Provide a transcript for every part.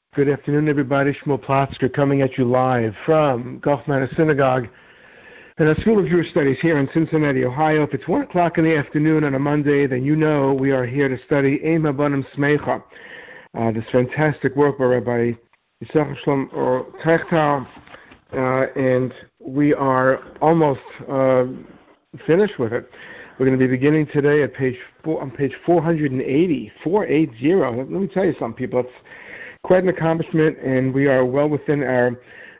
Good afternoon, everybody. Shmuel Platzker coming at you live from Gulf Manor Synagogue and the School of Jewish Studies here in Cincinnati, Ohio. If it's 1 o'clock in the afternoon on a Monday, then you know we are here to study Ein Habanim Smecha, this fantastic work by Rabbi Yisachar Shlomo Trechtel, and we are almost finished with it. We're going to be beginning today at page 480. Let me tell you something, people. It's quite an accomplishment, and we are well within our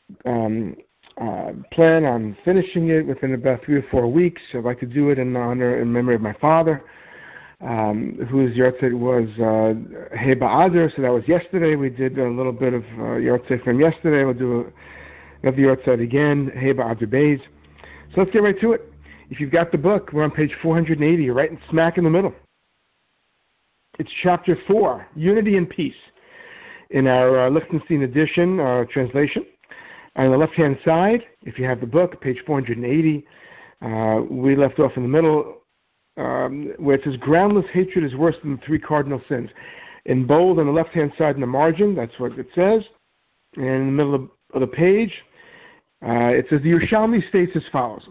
plan on finishing it within about 3 or 4 weeks. I'd like to do it in honor and memory of my father, whose yahrzeit was Hei Ba'adar, so that was yesterday. We did a little bit of yahrzeit from yesterday. We'll do another yahrzeit again, Hei Ba'adar Beis. So let's get right to it. If you've got the book, we're on page 480. You're right smack in the middle. It's chapter 4, Unity and Peace, in our Lichtenstein edition translation. On the left-hand side, if you have the book, page 480, we left off in the middle where it says, groundless hatred is worse than the 3 cardinal sins. In bold on the left-hand side in the margin, that's what it says. And in the middle of the page, it says, the Yerushalmi states as follows.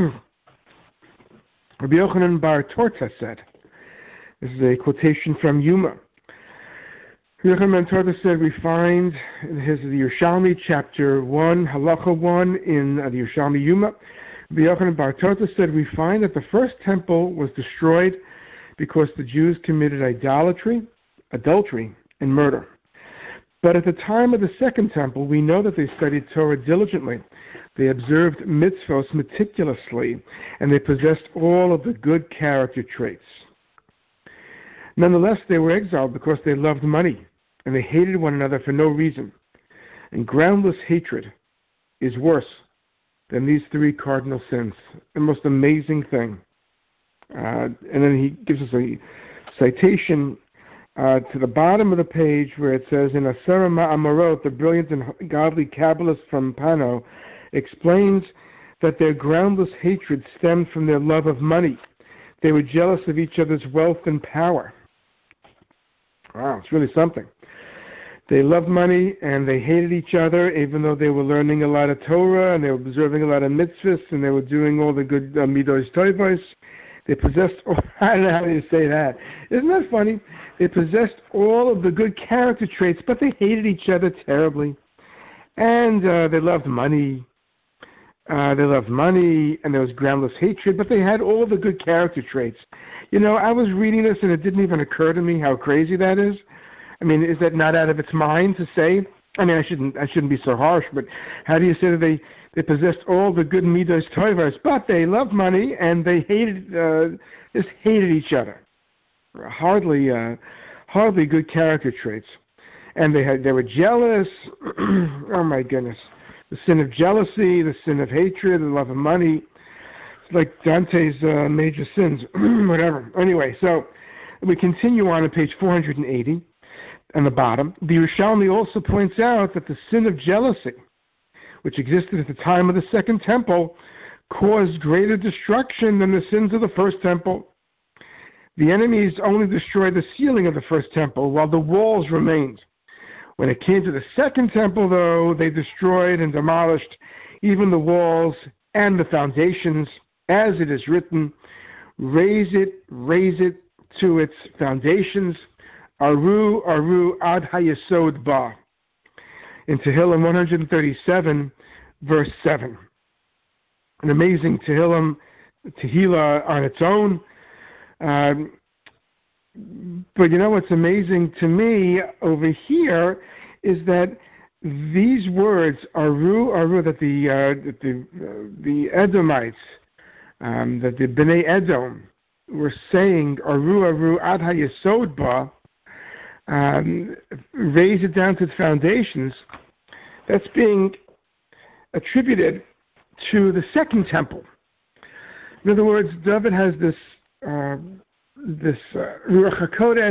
Rabbi Yochanan bar Torta said, this is a quotation from Yuma. Yochanan bar Torta said, we find the Yerushalmi chapter 1, halacha 1 in the Yerushalmi Yuma. Rabbi Yochanan bar Torta said, we find that the first temple was destroyed because the Jews committed idolatry, adultery, and murder. But at the time of the second temple, we know that they studied Torah diligently. They observed mitzvos meticulously, and they possessed all of the good character traits. Nonetheless, they were exiled because they loved money, and they hated one another for no reason. And groundless hatred is worse than these 3 cardinal sins. The most amazing thing. And then he gives us a citation to the bottom of the page where it says, in Asara Ma'amarot, the brilliant and godly Kabbalist from Pano explains that their groundless hatred stemmed from their love of money. They were jealous of each other's wealth and power. Wow, it's really something. They loved money and they hated each other, even though they were learning a lot of Torah and they were observing a lot of mitzvahs and they were doing all the good midos tovos. They possessed, I don't know how you say that. Isn't that funny? They possessed all of the good character traits, but they hated each other terribly. And they loved money. And there was groundless hatred, but they had all the good character traits. You know, I was reading this and it didn't even occur to me how crazy that is. I mean, is that not out of its mind to say? I mean, I shouldn't be so harsh, but how do you say that they possessed all the good midos tovos, but they loved money and they just hated each other? Hardly good character traits. And they were jealous. Oh my goodness. The sin of jealousy, the sin of hatred, the love of money. It's like Dante's major sins, whatever. Anyway, so we continue on page 480 on the bottom. The Yerushalmi also points out that the sin of jealousy, which existed at the time of the second temple, caused greater destruction than the sins of the first temple. The enemies only destroyed the ceiling of the first temple, while the walls remained. When it came to the second temple, though, they destroyed and demolished even the walls and the foundations, as it is written, raise it to its foundations, Aru, Aru, Ad HaYesod Ba, in Tehillim 137, verse 7. An amazing Tehillah on its own. But you know what's amazing to me over here is that these words, Aru, Aru, that the Edomites, that the Bnei Edom were saying, Aru, Aru, Ad HaYesod Ba, raise it down to the foundations, that's being attributed to the second temple. In other words, David has this Ruach HaKodesh,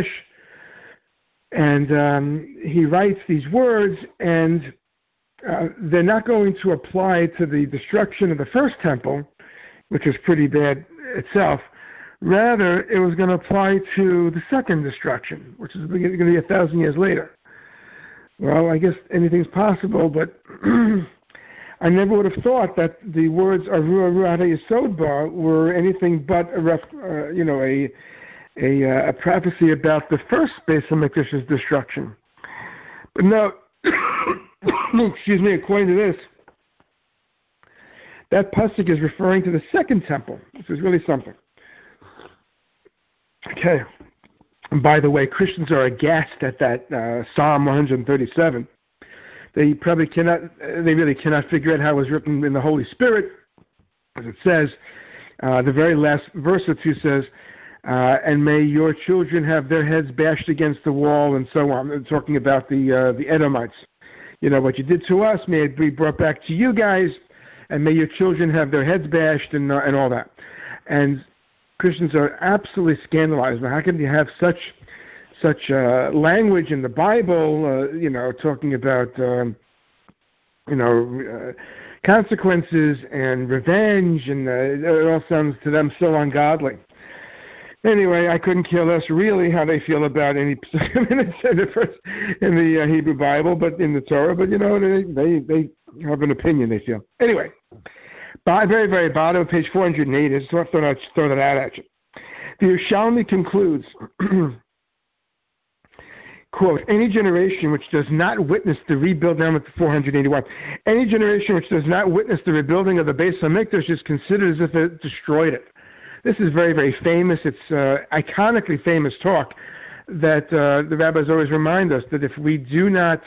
and he writes these words, and they're not going to apply to the destruction of the first temple, which was pretty bad itself. Rather, it was going to apply to the second destruction, which is going to be 1,000 years later. Well, I guess anything's possible, but I never would have thought that the words Arua Ruada Yesodba were anything but a prophecy about the first Beis HaMikdash's destruction. But no, excuse me, according to this, that pasuk is referring to the second temple, which is really something. Okay. And by the way, Christians are aghast at that Psalm 137. They really cannot figure out how it was written in the Holy Spirit. As it says, the very last verse or two says, and may your children have their heads bashed against the wall, and so on. They're talking about the Edomites. You know, what you did to us, may it be brought back to you guys, and may your children have their heads bashed and all that. And Christians are absolutely scandalized. How can you have such language in the Bible? Talking about consequences and revenge, and it all sounds to them so ungodly. Anyway, I couldn't care less really how they feel about any minutes in the Hebrew Bible, but in the Torah. But they have an opinion. They feel anyway. Very, very bottom of page 408. I just thought I'd throw that out at you. The Yerushalmi concludes, quote, any generation which does not witness the rebuilding, I'm at 481, any generation which does not witness the rebuilding of the Beis HaMikdash is considered as if it destroyed it. This is very, very famous. It's iconically famous talk that the rabbis always remind us that if we did not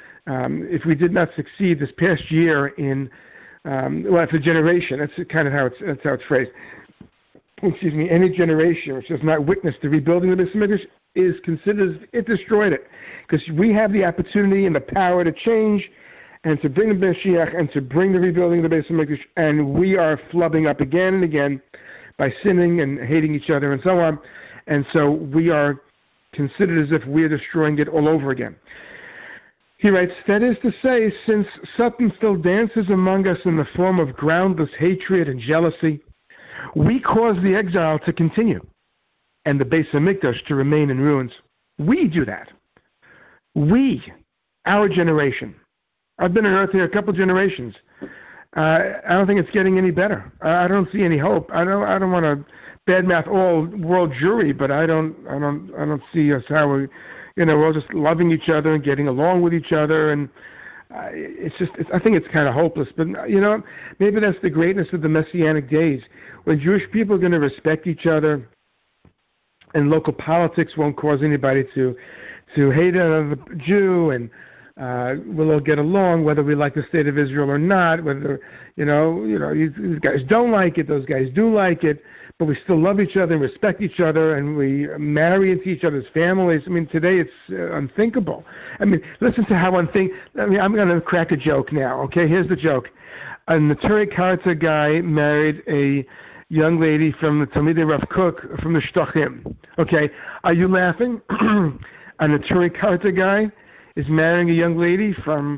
succeed this past year in it's a generation. That's kind of how it's phrased. Excuse me. Any generation which does not witness the rebuilding of the Beis HaMikdash is considered as it destroyed it, because we have the opportunity and the power to change and to bring the Mashiach and to bring the rebuilding of the Beis HaMikdash, and we are flubbing up again and again by sinning and hating each other and so on, and so we are considered as if we are destroying it all over again. He writes, that is to say, since Satan still dances among us in the form of groundless hatred and jealousy, we cause the exile to continue and the Beis HaMikdash to remain in ruins. We do that. We, our generation. I've been on earth here a couple generations. I don't think it's getting any better. I don't see any hope. I don't want to badmouth all world Jewry, but I don't see us how we. We're all just loving each other and getting along with each other, and I think it's kind of hopeless. But maybe that's the greatness of the Messianic days, when Jewish people are going to respect each other, and local politics won't cause anybody to hate another Jew, and we'll all get along whether we like the state of Israel or not. Whether these guys don't like it, those guys do like it. But we still love each other and respect each other, and we marry into each other's families. I mean, today it's unthinkable. I mean, listen to how I'm going to crack a joke now, okay? Here's the joke. A Neturei Karta guy married a young lady from the Talmidei Rav Kook from the Shtochim, okay? Are you laughing? A Neturei Karta guy is marrying a young lady from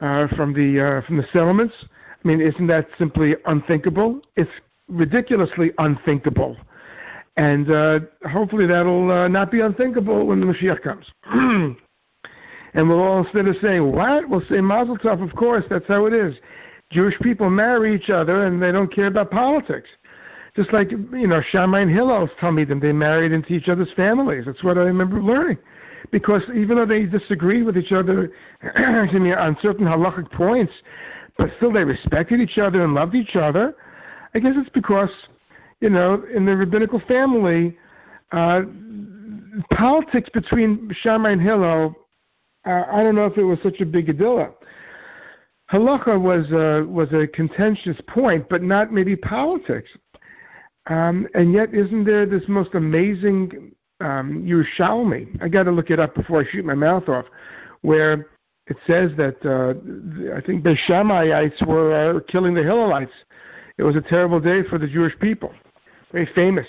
the settlements. I mean, isn't that simply unthinkable? It's ridiculously unthinkable, and hopefully that'll not be unthinkable when the Mashiach comes. And we'll all, instead of saying what, we'll say Mazel Tov. Of course, that's how it is. Jewish people marry each other, and they don't care about politics. Just like Shammai and Hillel's Talmidim, they married into each other's families. That's what I remember learning. Because even though they disagreed with each other on certain halachic points, but still they respected each other and loved each other. I guess it's because, in the rabbinical family, politics between Shammai and Hillel, I don't know if it was such a big idilla. Halacha was a contentious point, but not maybe politics. And yet, isn't there this most amazing Yerushalmi? I got to look it up before I shoot my mouth off, where it says that I think the Shammaites were killing the Hillelites. It was a terrible day for the Jewish people. Very famous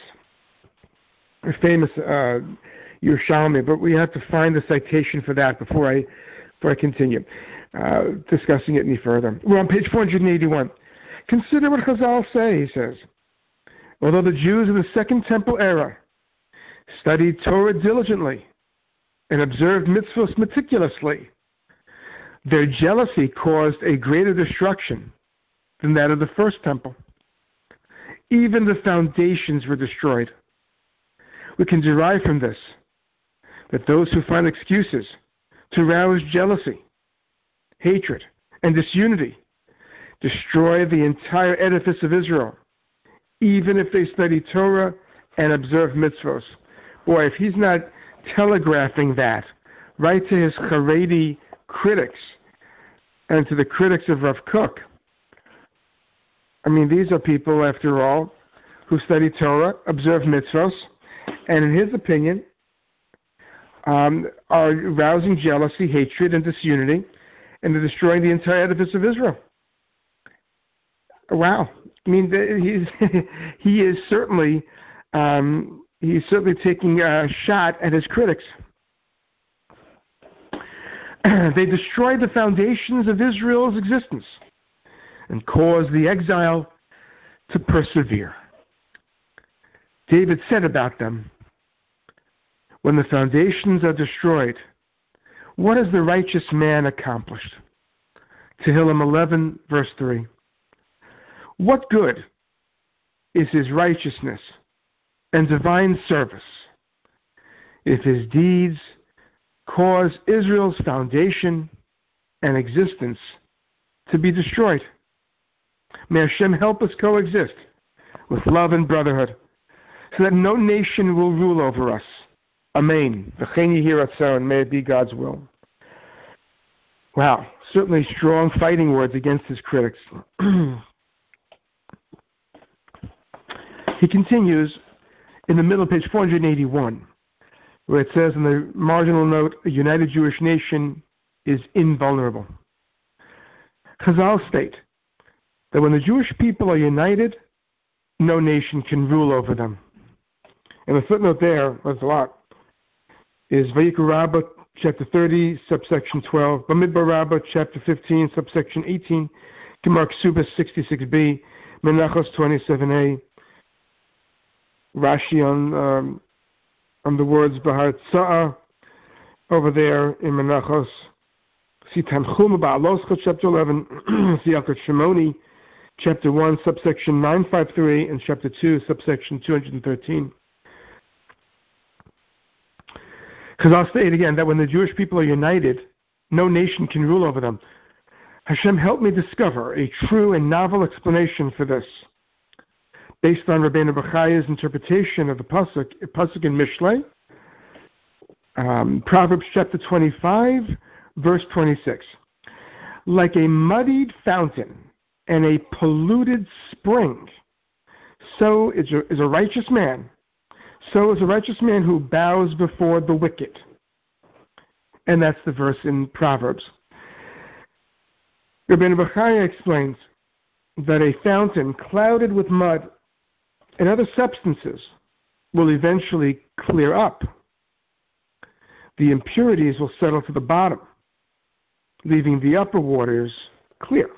Yerushalmi, but we have to find the citation for that before I continue discussing it any further. We're on page 481. Consider what Chazal say, he says. Although the Jews of the Second Temple era studied Torah diligently and observed mitzvahs meticulously, Their jealousy caused a greater destruction than that of the first temple. Even the foundations were destroyed. We can derive from this that those who find excuses to rouse jealousy, hatred, and disunity destroy the entire edifice of Israel, even if they study Torah and observe mitzvos. Boy, if he's not telegraphing that right to his Haredi critics and to the critics of Rav Kook. I mean, these are people, after all, who study Torah, observe mitzvos, and in his opinion, are rousing jealousy, hatred, and disunity, and they're destroying the entire edifice of Israel. Wow. I mean, he is certainly taking a shot at his critics. They destroyed the foundations of Israel's existence and caused the exile to persevere. David said about them, when the foundations are destroyed, what has the righteous man accomplished? Tehillim 11, verse 3. What good is his righteousness and divine service if his deeds cause Israel's foundation and existence to be destroyed? May Hashem help us coexist with love and brotherhood so that no nation will rule over us. Amen. V'chein yehi ratzon, and may it be God's will. Wow, certainly strong fighting words against his critics. He continues in the middle of page 481, where it says in the marginal note, a united Jewish nation is invulnerable. Chazal state that when the Jewish people are united, no nation can rule over them. And the footnote there, there's a lot, is Vayikra Rabbah, chapter 30, subsection 12, Bamidbar Rabbah, chapter 15, subsection 18, Gemara Ksubas 66b, Menachos 27a, Rashi on the words Bahar Tza'ah over there in Menachos, see Tanchum Ba'aloscha, chapter 11, see Yalkut Shimoni, chapter 1, subsection 953, and chapter 2, subsection 213. Because I'll state again that when the Jewish people are united, no nation can rule over them. Hashem helped me discover a true and novel explanation for this, based on Rabbeinu Bechaya's interpretation of the pasuk in Mishlei, Proverbs chapter 25, verse 26. Like a muddied fountain and a polluted spring, so is a righteous man. So is a righteous man who bows before the wicked. And that's the verse in Proverbs. Rabbeinu Bechaya explains that a fountain clouded with mud and other substances will eventually clear up. The impurities will settle to the bottom, leaving the upper waters clear.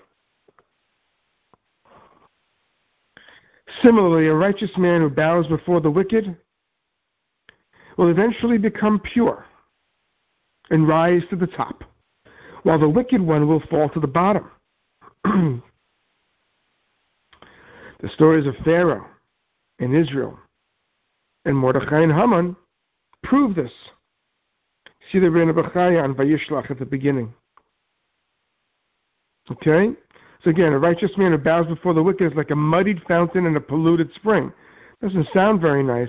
Similarly, a righteous man who bows before the wicked will eventually become pure and rise to the top, while the wicked one will fall to the bottom. The stories of Pharaoh and Israel and Mordechai and Haman prove this. See the Rebbeinu Bechaya on Vayishlach at the beginning. Okay? So again, a righteous man who bows before the wicked is like a muddied fountain and a polluted spring. Doesn't sound very nice.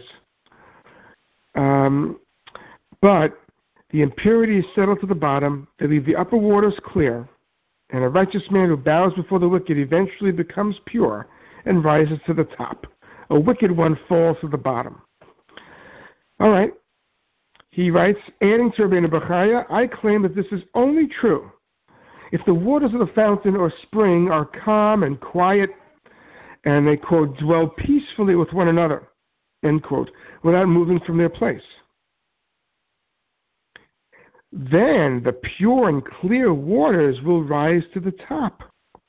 But the impurities settle to the bottom, they leave the upper waters clear, and a righteous man who bows before the wicked eventually becomes pure and rises to the top. A wicked one falls to the bottom. All right. He writes, adding to Rabbeinu Bechaya, I claim that this is only true if the waters of the fountain or spring are calm and quiet, and they, quote, dwell peacefully with one another, end quote, without moving from their place. Then the pure and clear waters will rise to the top,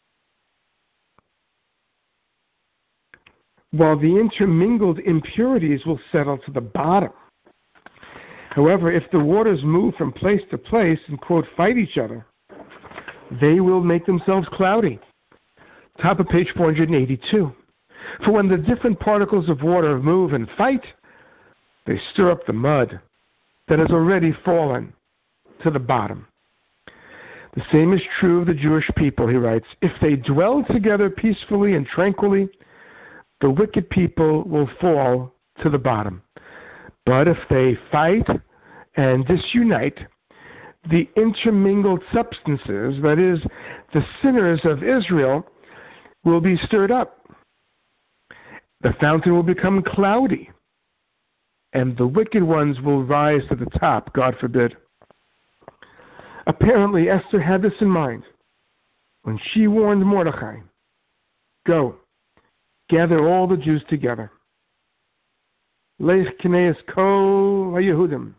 while the intermingled impurities will settle to the bottom. However, if the waters move from place to place and, quote, fight each other, they will make themselves cloudy. Top of page 482. For when the different particles of water move and fight, they stir up the mud that has already fallen to the bottom. The same is true of the Jewish people, he writes. If they dwell together peacefully and tranquilly, the wicked people will fall to the bottom. But if they fight and disunite, the intermingled substances, that is, the sinners of Israel, will be stirred up. The fountain will become cloudy, and the wicked ones will rise to the top, God forbid. Apparently, Esther had this in mind when she warned Mordechai, go, gather all the Jews together. Lech kneis kol haYehudim.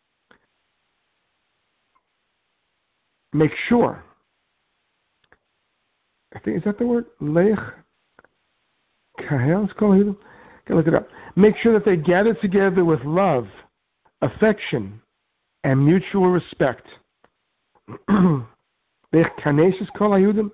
Make sure. I think, is that the word? Lech kahel kol haYehudim? Okay, look it up. Make sure that they gather together with love, affection, and mutual respect. Lech kanesis kol haYehudim.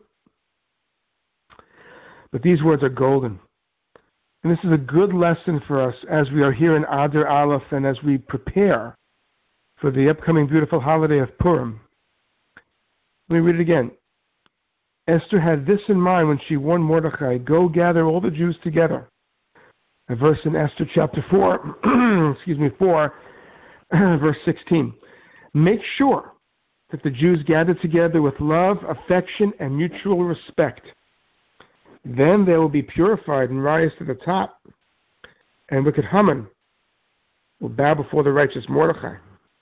But these words are golden. And this is a good lesson for us as we are here in Adar Aleph and as we prepare for the upcoming beautiful holiday of Purim. Let me read it again. Esther had this in mind when she warned Mordechai, go gather all the Jews together. A verse in Esther chapter 4, 4, verse 16. Make sure that the Jews gather together with love, affection, and mutual respect. Then they will be purified and rise to the top, and wicked Haman will bow before the righteous Mordechai.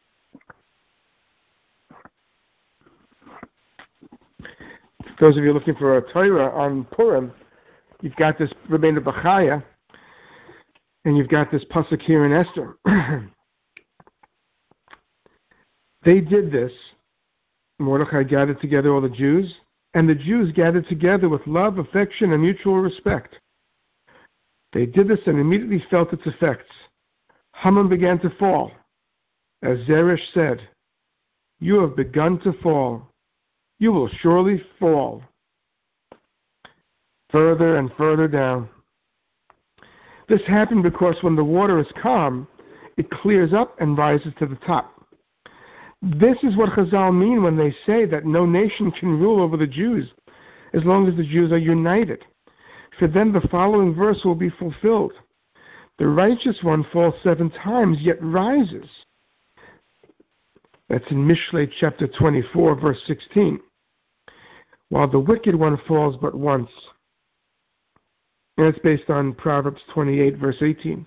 Those of you looking for a Torah on Purim, you've got this Rabbeinu Bachaya, and you've got this pasuk here in Esther. They did this. Mordechai gathered together all the Jews, and the Jews gathered together with love, affection, and mutual respect. They did this and immediately felt its effects. Haman began to fall. As Zeresh said, you have begun to fall. You will surely fall. Further and further down. This happened because when the water is calm, it clears up and rises to the top. This is what Chazal mean when they say that no nation can rule over the Jews as long as the Jews are united. For then the following verse will be fulfilled. The righteous one falls 7 times, yet rises. That's in Mishlei chapter 24, verse 16. While the wicked one falls but once. And it's based on Proverbs 28, verse 18.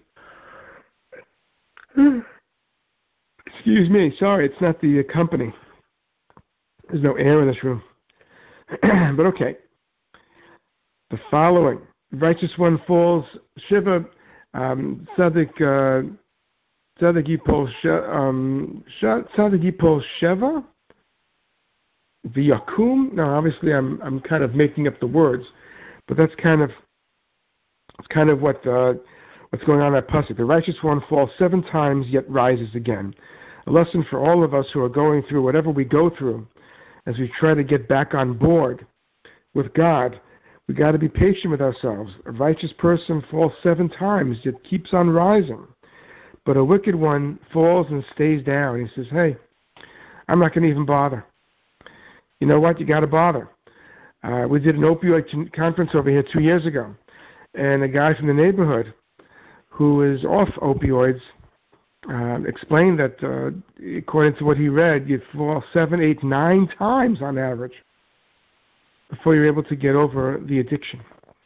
Excuse me, sorry, it's not the company. There's no air in this room. But okay. The following. Righteous one falls, Shiva, Tzadik Yipol Sheva, V'yakum. Now, obviously, I'm kind of making up the words, but that's kind of what's going on in that pasuk. The righteous one falls 7 times, yet rises again. A lesson for all of us who are going through whatever we go through, as we try to get back on board with God. We got to be patient with ourselves. A righteous person falls 7 times, yet keeps on rising. But a wicked one falls and stays down. He says, hey, I'm not going to even bother. You know what? You got to bother. We did an opioid conference over here 2 years ago. And a guy from the neighborhood who is off opioids explained that according to what he read, you fall 7, 8, 9 times on average before you're able to get over the addiction.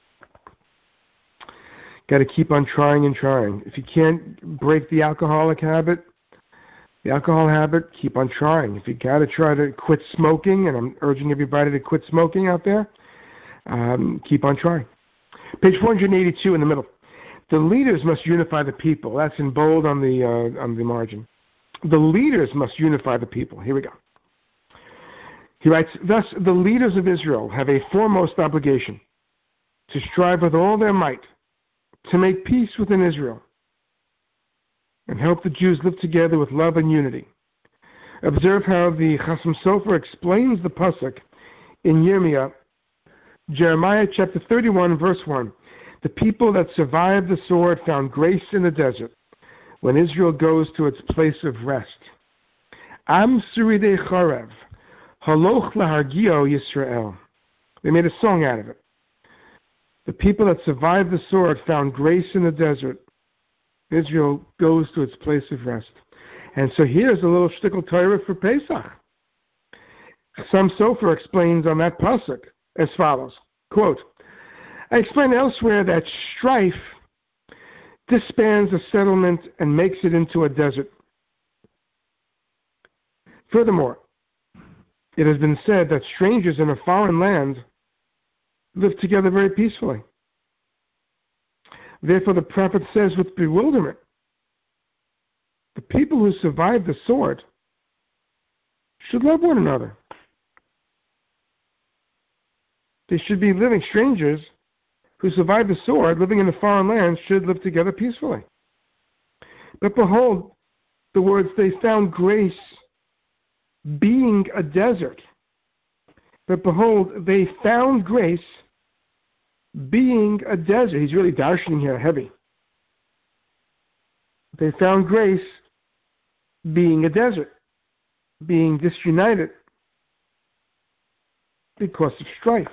Got to keep on trying and trying. If you can't break the alcohol habit, keep on trying. If you got to try to quit smoking, and I'm urging everybody to quit smoking out there, keep on trying. Page 482 in the middle. The leaders must unify the people. That's in bold on the margin. The leaders must unify the people. Here we go. He writes, thus the leaders of Israel have a foremost obligation to strive with all their might to make peace within Israel and help the Jews live together with love and unity. Observe how the Chasam Sofer explains the pasuk in Yirmiyah, Jeremiah chapter 31, verse 1. The people that survived the sword found grace in the desert when Israel goes to its place of rest. Am Suridei Chorev, Haloch Lahargio Yisrael. They made a song out of it. The people that survived the sword found grace in the desert. Israel goes to its place of rest. And so here's a little shtickle Torah for Pesach. Some Sofer explains on that pasuk as follows, quote, I explained elsewhere that strife disbands a settlement and makes it into a desert. Furthermore, it has been said that strangers in a foreign land live together very peacefully. Therefore, the prophet says with bewilderment, the people who survived the sword should love one another. They should be living strangers who survived the sword, living in a foreign land, should live together peacefully. But behold, the words, they found grace being a desert. But behold, they found grace being a desert. He's really darshaning here heavy. They found grace being a desert, being disunited because of strife.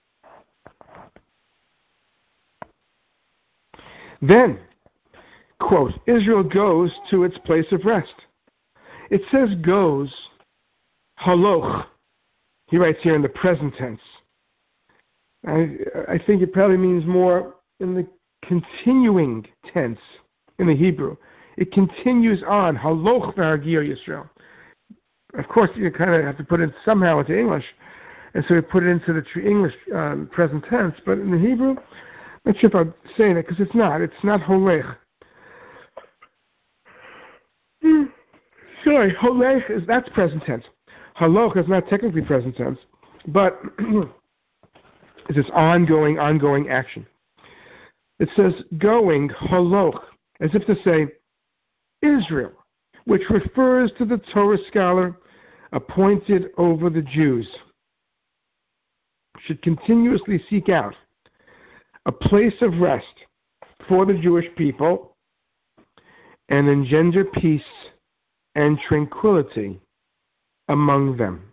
Then, quote, Israel goes to its place of rest. It says goes, haloch. He writes here in the present tense. I think it probably means more in the continuing tense in the Hebrew. It continues on, haloch v'hargio Yisrael. Of course, you kind of have to put it somehow into English, and so we put it into the English present tense, but in the Hebrew, I'm not sure if I'm saying it, because it's not holech. Sorry, holech that's present tense. Haloch is not technically present tense, but it's this ongoing action. It says going, haloch, as if to say, Israel, which refers to the Torah scholar appointed over the Jews, should continuously seek out a place of rest for the Jewish people and engender peace and tranquility among them.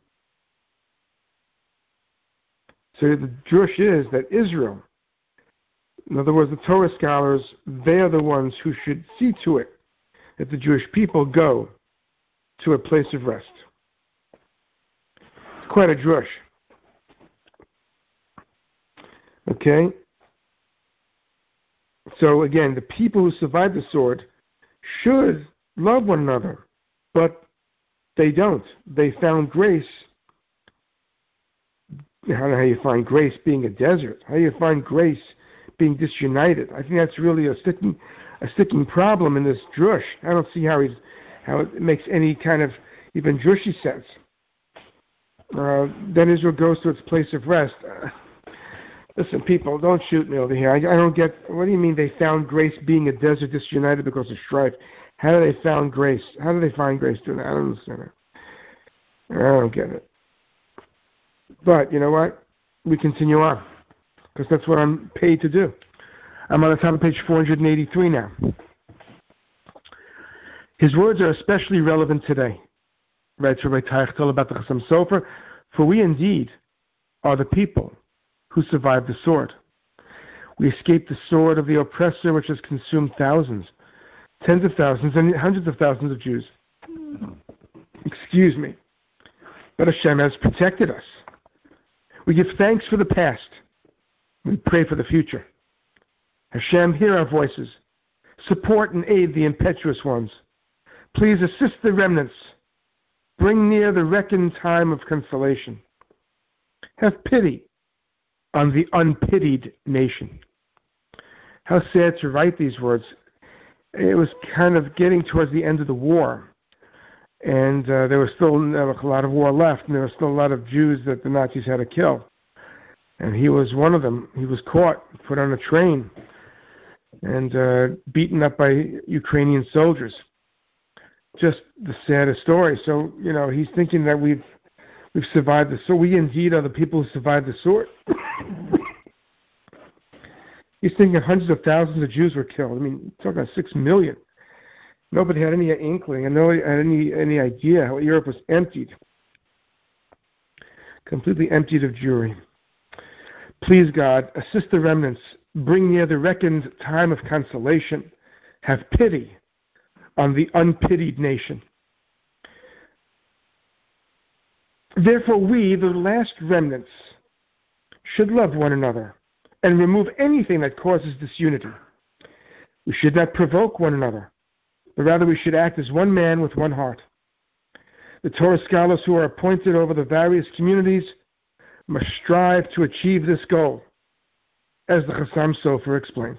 So the Jewish is that Israel, in other words, the Torah scholars, they are the ones who should see to it that the Jewish people go to a place of rest. It's quite a drush. Okay? So again, the people who survived the sword should love one another, but they don't. They found grace. I don't know how you find grace being a desert. How do you find grace being disunited? I think that's really a sticking problem in this drush. I don't see how it makes any kind of even drushy sense. Then Israel goes to its place of rest. Listen, people, don't shoot me over here. I don't get, what do you mean they found grace being a desert disunited because of strife? How do they find grace? How do they find grace doing that? I don't understand it. I don't get it. But, you know what? We continue on, because that's what I'm paid to do. I'm on the top of page 483 now. His words are especially relevant today. Writes Rabbi Teichtel about the Chassam Sofer, for we indeed are the people who survived the sword. We escaped the sword of the oppressor which has consumed thousands, tens of thousands, and hundreds of thousands of Jews. Excuse me. But Hashem has protected us. We give thanks for the past. We pray for the future. Hashem, hear our voices. Support and aid the impetuous ones. Please assist the remnants. Bring near the reckoned time of consolation. Have pity on the unpitied nation. How sad to write these words. It was kind of getting towards the end of the war, and there was still a lot of war left, and there were still a lot of Jews that the Nazis had to kill. And he was one of them. He was caught, put on a train, and beaten up by Ukrainian soldiers. Just the saddest story. So, he's thinking that we've We've survived the sword. We indeed are the people who survived the sword. He's thinking hundreds of thousands of Jews were killed. I mean, talking about 6 million. Nobody had any inkling and nobody had any idea how Europe was emptied. Completely emptied of Jewry. Please, God, assist the remnants. Bring near the reckoned time of consolation. Have pity on the unpitied nation. Therefore, we, the last remnants, should love one another and remove anything that causes disunity. We should not provoke one another, but rather we should act as one man with one heart. The Torah scholars who are appointed over the various communities must strive to achieve this goal, as the Chassam Sofer explains.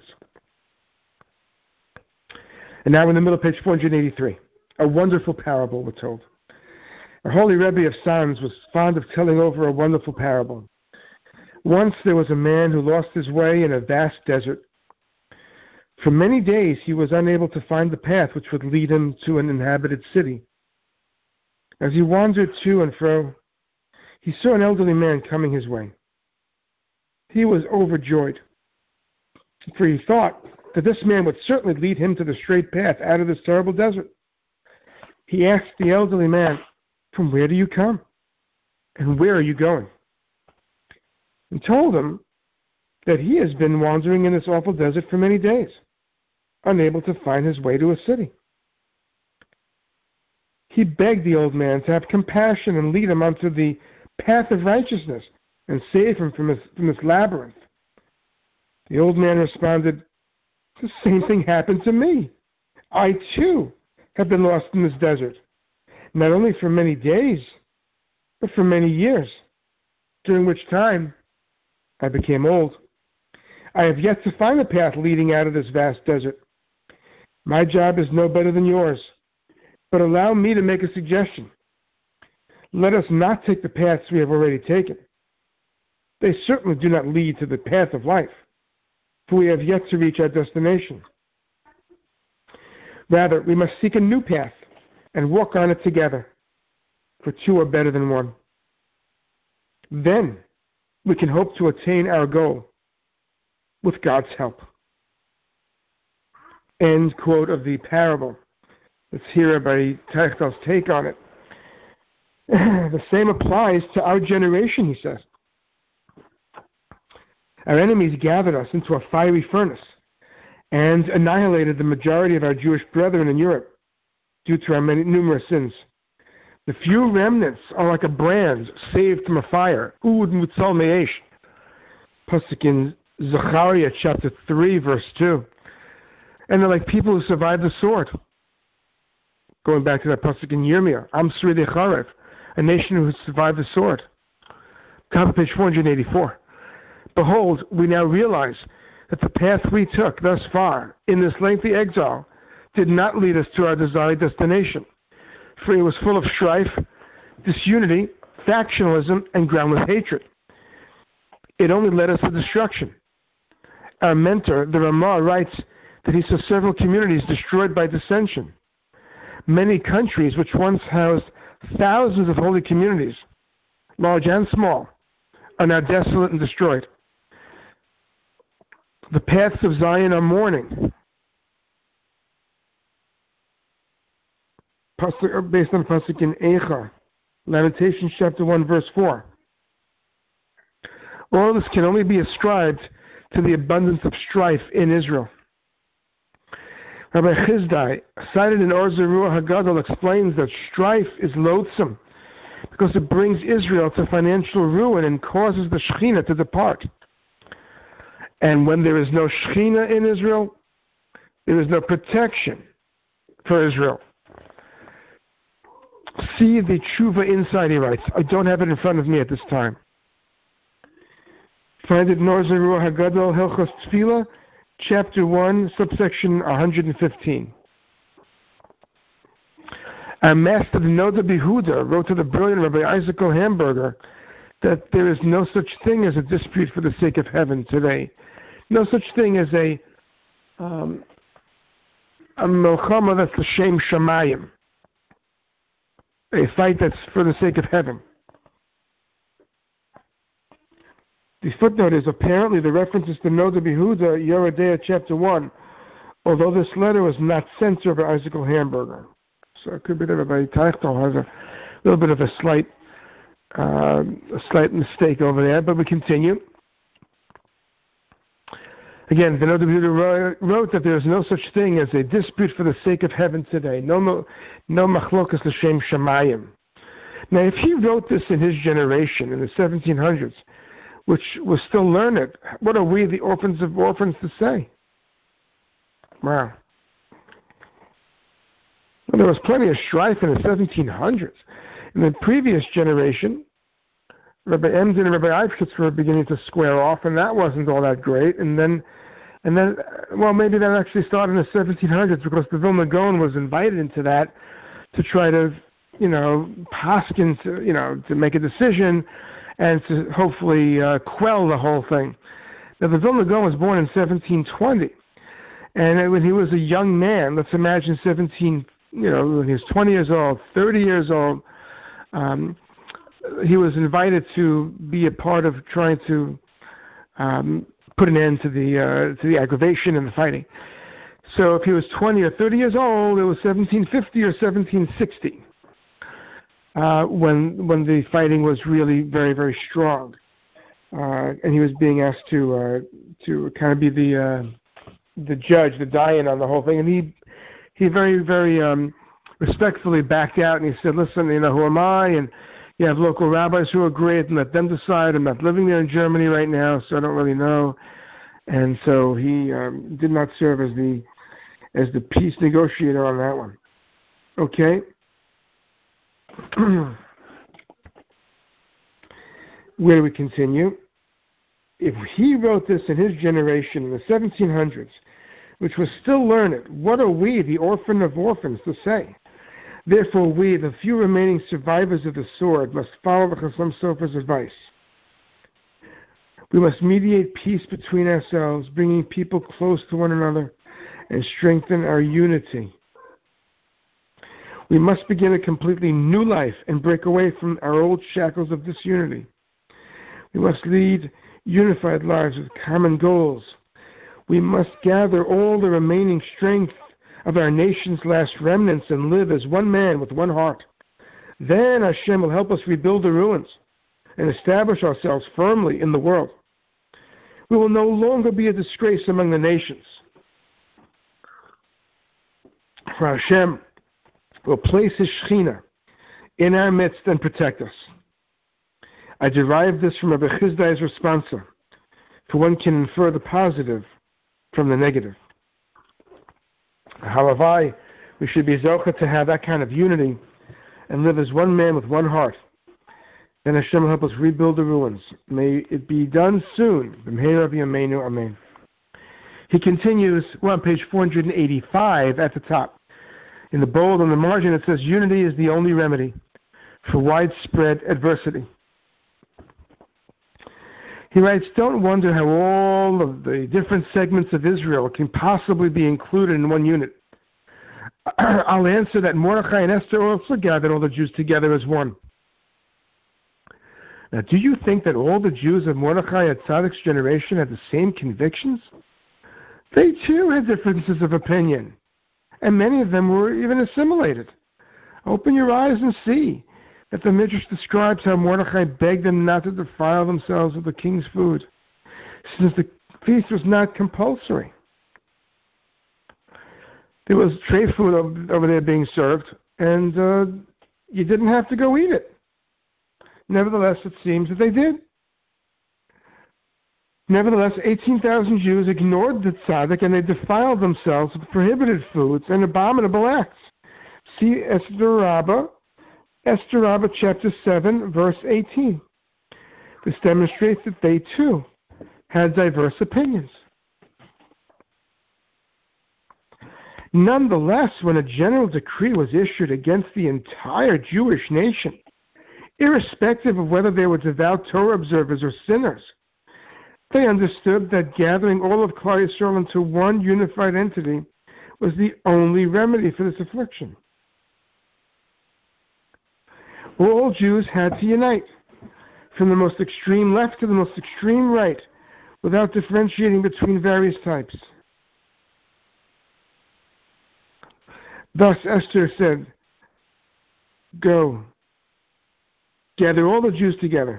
And now in the middle, page 483, a wonderful parable we're told. Our holy Rebbe of Sanz was fond of telling over a wonderful parable. Once there was a man who lost his way in a vast desert. For many days he was unable to find the path which would lead him to an inhabited city. As he wandered to and fro, he saw an elderly man coming his way. He was overjoyed, for he thought that this man would certainly lead him to the straight path out of this terrible desert. He asked the elderly man, "From where do you come? And where are you going?" And told him that he has been wandering in this awful desert for many days, unable to find his way to a city. He begged the old man to have compassion and lead him onto the path of righteousness and save him from this labyrinth. The old man responded, "The same thing happened to me. I too have been lost in this desert, not only for many days, but for many years, during which time I became old. I have yet to find the path leading out of this vast desert. My job is no better than yours, but allow me to make a suggestion. Let us not take the paths we have already taken. They certainly do not lead to the path of life, for we have yet to reach our destination. Rather, we must seek a new path and walk on it together, for two are better than one. Then we can hope to attain our goal with God's help." End quote of the parable. Let's hear Rabbi Techtel's take on it. The same applies to our generation, he says. Our enemies gathered us into a fiery furnace and annihilated the majority of our Jewish brethren in Europe due to our many numerous sins. The few remnants are like a brand saved from a fire. Ud mutzal me'esh. Pasuk in Zechariah chapter 3, verse 2. And they're like people who survived the sword. Going back to that pasuk in Yirmiyah, Am Sridei Charev, a nation who survived the sword. Top of page 484. Behold, we now realize that the path we took thus far in this lengthy exile did not lead us to our desired destination, for it was full of strife, disunity, factionalism, and groundless hatred. It only led us to destruction. Our mentor, the Ramah, writes that he saw several communities destroyed by dissension. Many countries which once housed thousands of holy communities, large and small, are now desolate and destroyed. The paths of Zion are mourning. Based on pasuk in Eicha, Lamentations chapter 1, verse 4. All this can only be ascribed to the abundance of strife in Israel. Rabbi Chizdai, cited in Or Zarua Hagadol, explains that strife is loathsome because it brings Israel to financial ruin and causes the Shekhinah to depart. And when there is no Shekhinah in Israel, there is no protection for Israel. See the Tshuva inside, he writes. I don't have it in front of me at this time. Find it in Or Zarua Hagadol, Hilchos Tefillah, chapter 1, subsection 115. Our master, the Noda Behuda, wrote to the brilliant Rabbi Isaac O. Hamburger that there is no such thing as a dispute for the sake of heaven today. No such thing as a milchama that's l'shem shamayim, a fight that's for the sake of heaven. The footnote is apparently the references to Noda B'Yehuda, Yeridea chapter 1, although this letter was not sent to Rabbi Isaac Hamburger. So it could be that Rabbi Teichel has a little bit of a slight mistake over there, but we continue. Again, the Noda B'Yehuda wrote that there is no such thing as a dispute for the sake of heaven today. No machlokas l'shem shamayim. Now, if he wrote this in his generation, in the 1700s, which was still learned, what are we, the orphans of orphans, to say? Wow. Well, there was plenty of strife in the 1700s. In the previous generation, Rabbi Emden and Rabbi Eibschitz were beginning to square off, and that wasn't all that great. And then, well, maybe that actually started in the 1700s because the Vilna Gaon was invited into that to try to, paskin, to make a decision and to hopefully quell the whole thing. Now, the Vilna Gaon was born in 1720, and when he was a young man, let's imagine when he was 20 years old, 30 years old, he was invited to be a part of trying to put an end to the aggravation and the fighting. So if he was 20 or 30 years old, it was 1750 or 1760 when the fighting was really very, very strong, and he was being asked to kind of be the judge, the dayan on the whole thing, and he very, very respectfully backed out, and he said, "Listen, who am I? And you have local rabbis who are great, and let them decide. I'm not living there in Germany right now, so I don't really know." And so he did not serve as the peace negotiator on that one. Okay. Where do we continue? If he wrote this in his generation in the 1700s, which was still learned, what are we, the orphan of orphans, to say? Therefore we, the few remaining survivors of the sword, must follow the Chasam Sofer's advice. We must mediate peace between ourselves, bringing people close to one another, and strengthen our unity. We must begin a completely new life and break away from our old shackles of disunity. We must lead unified lives with common goals. We must gather all the remaining strength of our nation's last remnants and live as one man with one heart. Then Hashem will help us rebuild the ruins and establish ourselves firmly in the world. We will no longer be a disgrace among the nations. For Hashem will place His Shekhinah in our midst and protect us. I derive this from Rabbi Chizdai's responsa, for one can infer the positive from the negative. Halavai, we should be zocha to have that kind of unity and live as one man with one heart. Then Hashem will help us rebuild the ruins. May it be done soon. Amen. He continues, on page 485 at the top. In the bold on the margin it says, unity is the only remedy for widespread adversity. He writes, don't wonder how all of the different segments of Israel can possibly be included in one unit. I'll answer that Mordechai and Esther also gathered all the Jews together as one. Now, do you think that all the Jews of Mordechai at Tzaddik's generation had the same convictions? They too had differences of opinion, and many of them were even assimilated. Open your eyes and see that the Midrash describes how Mordechai begged them not to defile themselves with the king's food, since the feast was not compulsory. There was tray food over there being served, and you didn't have to go eat it. Nevertheless, it seems that they did. Nevertheless, 18,000 Jews ignored the tzaddik, and they defiled themselves with prohibited foods and abominable acts. See Esther Rabbah chapter 7, verse 18. This demonstrates that they too had diverse opinions. Nonetheless, when a general decree was issued against the entire Jewish nation, irrespective of whether they were devout Torah observers or sinners, they understood that gathering all of Klal Yisrael into one unified entity was the only remedy for this affliction. All Jews had to unite. from the most extreme left to the most extreme right, without differentiating between various types. Thus Esther said, "Go, gather all the Jews together."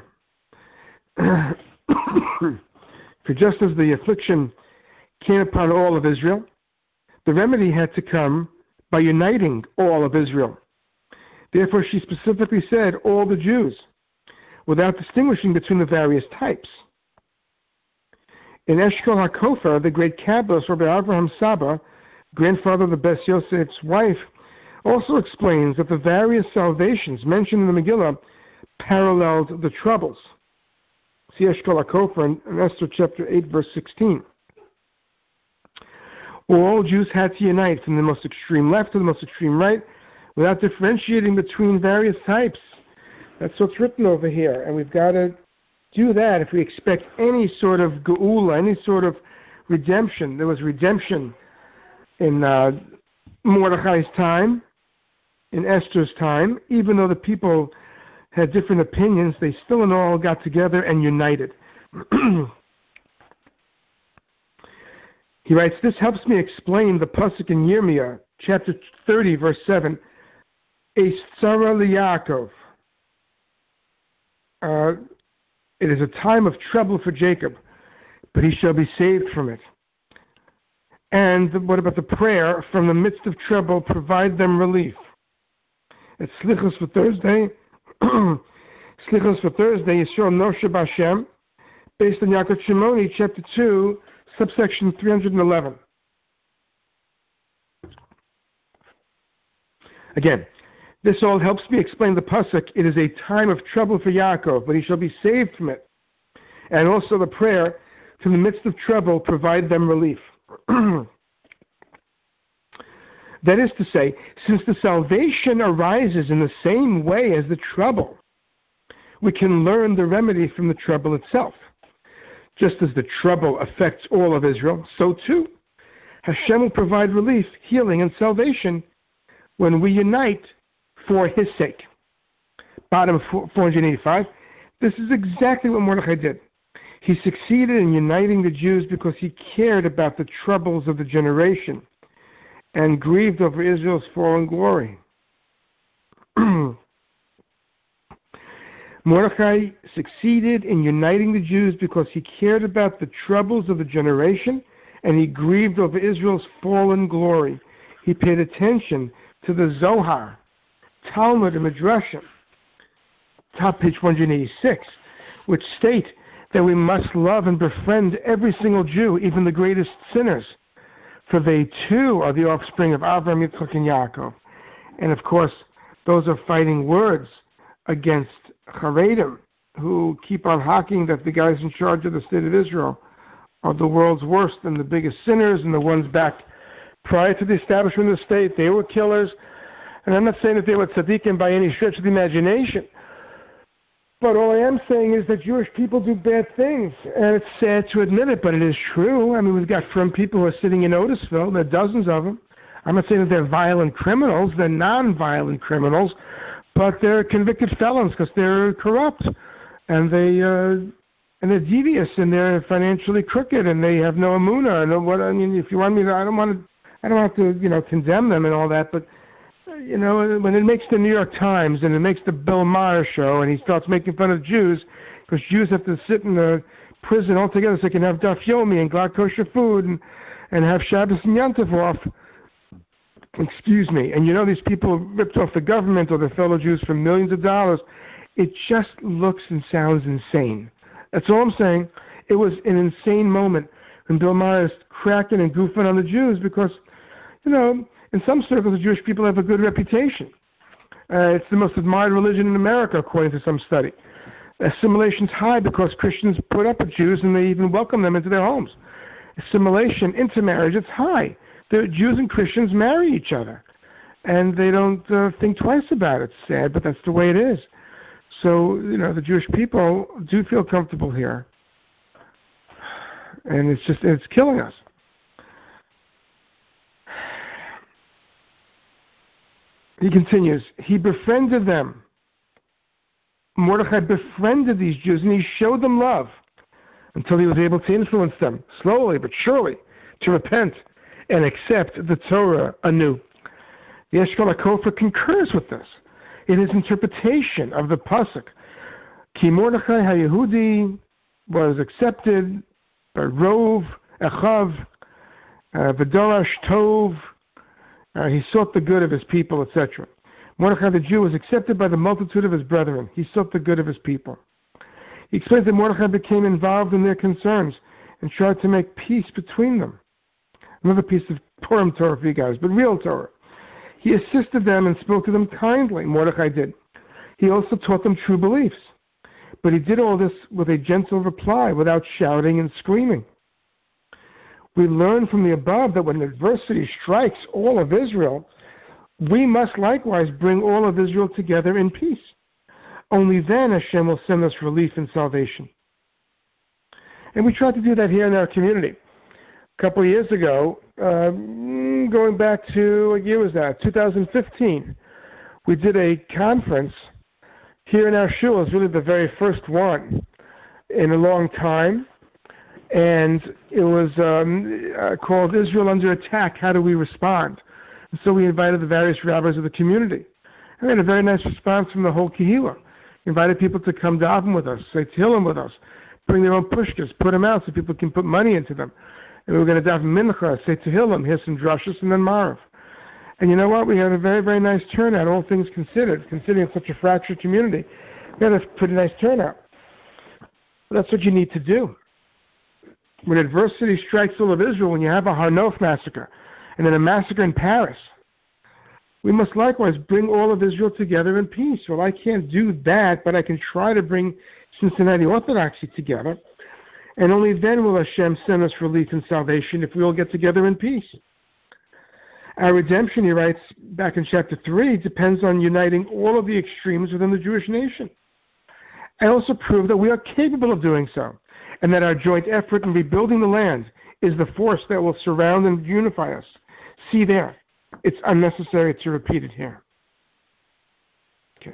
For just as the affliction came upon all of Israel, the remedy had to come by uniting all of Israel. Therefore, she specifically said, all the Jews, without distinguishing between the various types. In Eshkol HaKofer, the great Kabbalist, Rabbi Avraham Saba, grandfather of the Bes Yosef's wife, also explains that the various salvations mentioned in the Megillah paralleled the troubles. See Eshkol HaKofer in Esther chapter 8, verse 16. All Jews had to unite from the most extreme left to the most extreme right, without differentiating between various types. That's what's written over here, and we've got to do that if we expect any sort of geula, any sort of redemption. There was redemption in Mordechai's time, in Esther's time. Even though the people had different opinions, they still and all got together and united. He writes, this helps me explain the pasuk in Yirmiyah, chapter 30, verse 7, Eis tzara liYaakov. It is a time of trouble for Jacob, but he shall be saved from it. And what about the prayer, from the midst of trouble, provide them relief? It's Slichos for Thursday. Slichos for Thursday, Yisrael Noshe B'Hashem, based on Yaakov Shimoni, chapter 2, subsection 311. Again, this all helps me explain the pasuk. It is a time of trouble for Yaakov, but he shall be saved from it. And also the prayer, from the midst of trouble, provide them relief. That is to say, since the salvation arises in the same way as the trouble, we can learn the remedy from the trouble itself. Just as the trouble affects all of Israel, so too Hashem will provide relief, healing, and salvation when we unite for His sake. Bottom 485. This is exactly what Mordechai did. He succeeded in uniting the Jews because he cared about the troubles of the generation and grieved over Israel's fallen glory. Mordechai succeeded in uniting the Jews because he cared about the troubles of the generation and he grieved over Israel's fallen glory. He paid attention to the Zohar, Talmud, and Midrashim, top page 186, which state that we must love and befriend every single Jew, even the greatest sinners, for they too are the offspring of Avraham, Yitzchak, and Yaakov. And of course, those are fighting words against Haredim, who keep on hawking that the guys in charge of the state of Israel are the world's worst and the biggest sinners, and the ones back prior to the establishment of the state, they were killers. And I'm not saying that they were tzaddikim by any stretch of the imagination. But all I am saying is that Jewish people do bad things, and it's sad to admit it, but it is true. I mean, we've got from people who are sitting in Otisville, there are dozens of them. I'm not saying that they're violent criminals, they're non-violent criminals, but they're convicted felons because they're corrupt, and they're devious, and they're financially crooked, and they have no emunah. And what I mean, if you want me to, I don't have to, condemn them and all that, but when it makes the New York Times and it makes the Bill Maher show and he starts making fun of Jews because Jews have to sit in the prison altogether so they can have daf yomi and glad kosher food and have Shabbos and Yom off. Excuse me. And these people ripped off the government or their fellow Jews for millions of dollars. It just looks and sounds insane. That's all I'm saying. It was an insane moment when Bill Maher is cracking and goofing on the Jews because, in some circles, the Jewish people have a good reputation. It's the most admired religion in America, according to some study. Assimilation's high because Christians put up with Jews and they even welcome them into their homes. Assimilation, intermarriage, it's high. The Jews and Christians marry each other, and they don't think twice about it. It's sad, but that's the way it is. So, the Jewish people do feel comfortable here, and it's killing us. He continues, he befriended them. Mordechai befriended these Jews and he showed them love until he was able to influence them, slowly but surely, to repent and accept the Torah anew. The Eshkol HaKofer concurs with this in his interpretation of the pasuk. Ki Mordechai HaYehudi was accepted by Rov Echav V'Dorash Tov. He sought the good of his people, etc. Mordechai the Jew was accepted by the multitude of his brethren. He sought the good of his people. He explains that Mordechai became involved in their concerns and tried to make peace between them. Another piece of Purim Torah for you guys, but real Torah. He assisted them and spoke to them kindly, Mordechai did. He also taught them true beliefs. But he did all this with a gentle reply, without shouting and screaming. We learn from the above that when adversity strikes all of Israel, we must likewise bring all of Israel together in peace. Only then Hashem will send us relief and salvation. And we try to do that here in our community. A couple of years ago, going back to, what year was that? 2015. We did a conference here in our shul. It was really the very first one in a long time. And it was called Israel Under Attack, How Do We Respond? And so we invited the various rabbis of the community. And we had a very nice response from the whole Kehillah. We invited people to come daven with us, say Tehillim with us, bring their own pushkas, put them out so people can put money into them. And we were going to daven mincha, say Tehillim, hear some drushes, and then Marav. And you know what? We had a very, very nice turnout, all things considered. Considering such a fractured community, we had a pretty nice turnout. But that's what you need to do. When adversity strikes all of Israel, when you have a Har Nof massacre, and then a massacre in Paris, we must likewise bring all of Israel together in peace. Well, I can't do that, but I can try to bring Cincinnati Orthodoxy together, and only then will Hashem send us relief and salvation if we all get together in peace. Our redemption, he writes back in chapter 3, depends on uniting all of the extremes within the Jewish nation. I also prove that we are capable of doing so, and that our joint effort in rebuilding the land is the force that will surround and unify us. See there. It's unnecessary to repeat it here. Okay.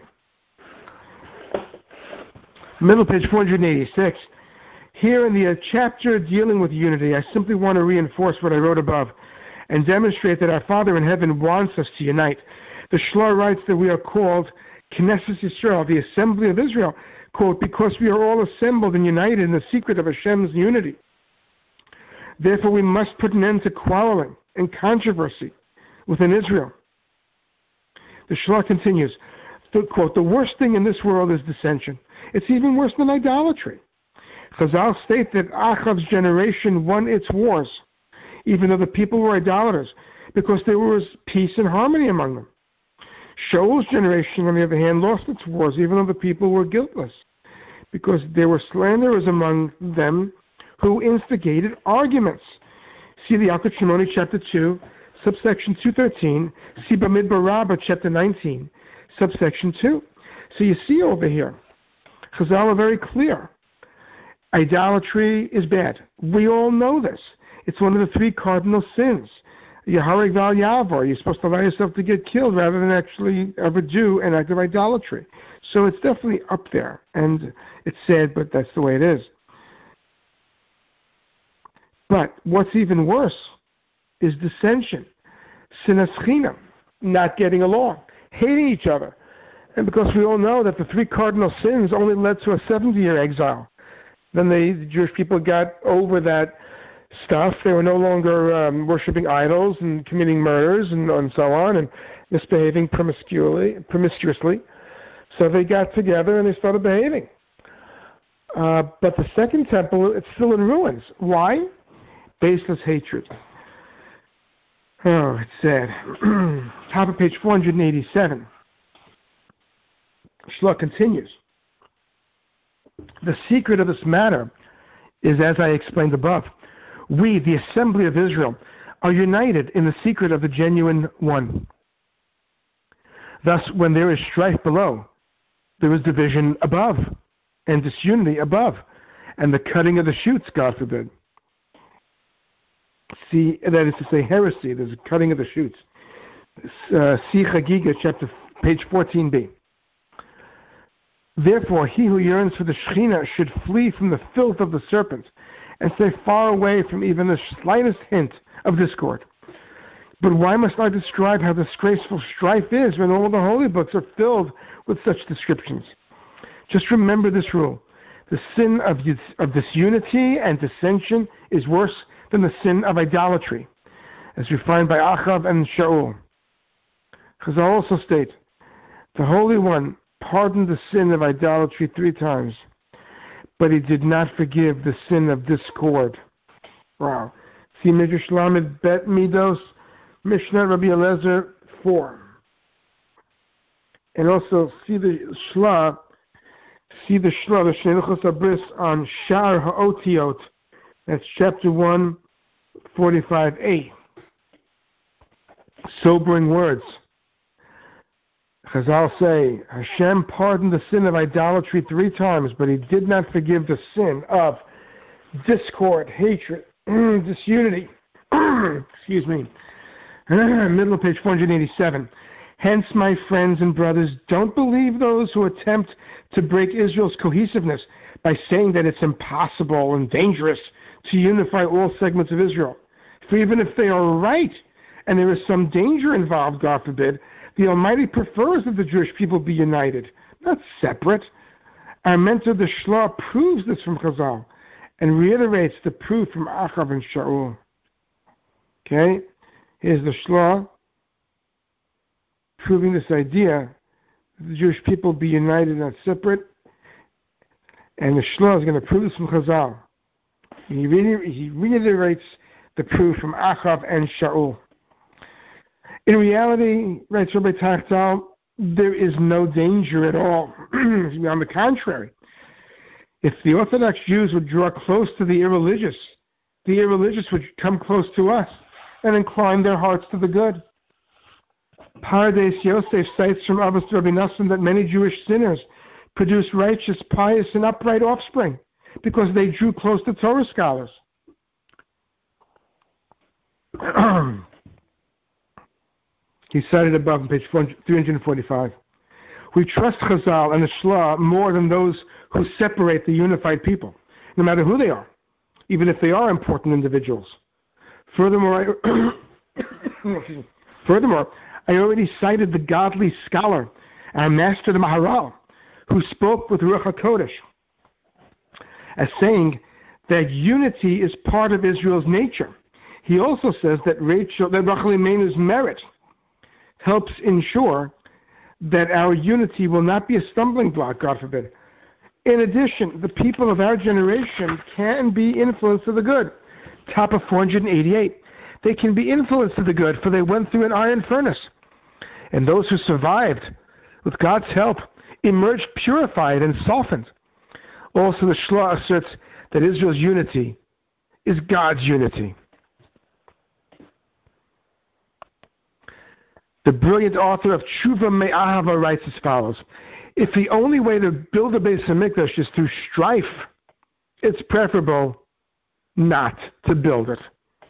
Middle page 486. Here in the chapter dealing with unity, I simply want to reinforce what I wrote above and demonstrate that our Father in heaven wants us to unite. The Shloh writes that we are called Knesset Yisrael, the assembly of Israel, quote, because we are all assembled and united in the secret of Hashem's unity. Therefore, we must put an end to quarreling and controversy within Israel. The Shloh continues, quote, the worst thing in this world is dissension. It's even worse than idolatry. Chazal state that Achav's generation won its wars, even though the people were idolaters, because there was peace and harmony among them. Shaul's generation, on the other hand, lost its wars, even though the people were guiltless, because there were slanderers among them who instigated arguments. See the Yalkut Shimoni, chapter 2, subsection 213. See Bamidbar Rabbah, chapter 19, subsection 2. So you see over here, Chazal are very clear. Idolatry is bad. We all know this. It's one of the three cardinal sins. Yahareg Val Yavor, you're supposed to allow yourself to get killed rather than actually ever do an act of idolatry. So it's definitely up there. And it's sad, but that's the way it is. But what's even worse is dissension, sinas chinam, not getting along, hating each other. And because we all know that the three cardinal sins only led to a 70-year exile. Then the Jewish people got over that stuff. They were no longer worshiping idols and committing murders and so on and misbehaving promiscuously. So they got together and they started behaving. But the second temple, it's still in ruins. Why? Baseless hatred. Oh, it's sad. Top of page 487. Shloh continues. The secret of this matter is, as I explained above, we, the assembly of Israel, are united in the secret of the genuine one. Thus, when there is strife below, there is division above, and disunity above, and the cutting of the shoots, God forbid. See, that is to say, heresy, there's a cutting of the shoots. See Chagiga, page 14b. Therefore, he who yearns for the Shekhinah should flee from the filth of the serpent and stay far away from even the slightest hint of discord. But why must I describe how disgraceful strife is when all the holy books are filled with such descriptions? Just remember this rule. The sin of disunity and dissension is worse than the sin of idolatry, as refined by Achav and Shaul. Chazal also state, the Holy One pardoned the sin of idolatry 3 times, but he did not forgive the sin of discord. Wow. See Midrash Lamed Bet Midos, Mishnah Rabbi Eliezer 4. And also see the Shnei Luchos Abris on Shar Ha'otiot. That's chapter 1, 45a. Sobering words. Chazal say, Hashem pardoned the sin of idolatry 3 times, but he did not forgive the sin of discord, hatred, disunity. Excuse me. Middle of page 487. Hence, my friends and brothers, don't believe those who attempt to break Israel's cohesiveness by saying that it's impossible and dangerous to unify all segments of Israel. For even if they are right, and there is some danger involved, God forbid, the Almighty prefers that the Jewish people be united, not separate. Our mentor, the Shlah, proves this from Chazal and reiterates the proof from Achav and Shaul. Okay? Here's the Shlah proving this idea that the Jewish people be united, not separate. And the Shlah is going to prove this from Chazal. He reiterates the proof from Achav and Shaul. In reality, writes Rabbi Tachtal, there is no danger at all. On the contrary, if the Orthodox Jews would draw close to the irreligious would come close to us and incline their hearts to the good. Pardes Yosef cites from Abbas Rabbi Nassim that many Jewish sinners produce righteous, pious, and upright offspring because they drew close to Torah scholars. He cited above on page 345. We trust Chazal and the Shlah more than those who separate the unified people, no matter who they are, even if they are important individuals. Furthermore, I already cited the godly scholar, our master, the Maharal, who spoke with Ruach HaKodesh, as saying that unity is part of Israel's nature. He also says that Rachel Imenu's merit helps ensure that our unity will not be a stumbling block, God forbid. In addition, the people of our generation can be influenced to the good. Top of 488. They can be influenced to the good, for they went through an iron furnace. And those who survived, with God's help, emerged purified and softened. Also, the Shlah asserts that Israel's unity is God's unity. The brilliant author of Tshuva Me'ahava writes as follows. If the only way to build a Beis HaMikdash is through strife, it's preferable not to build it.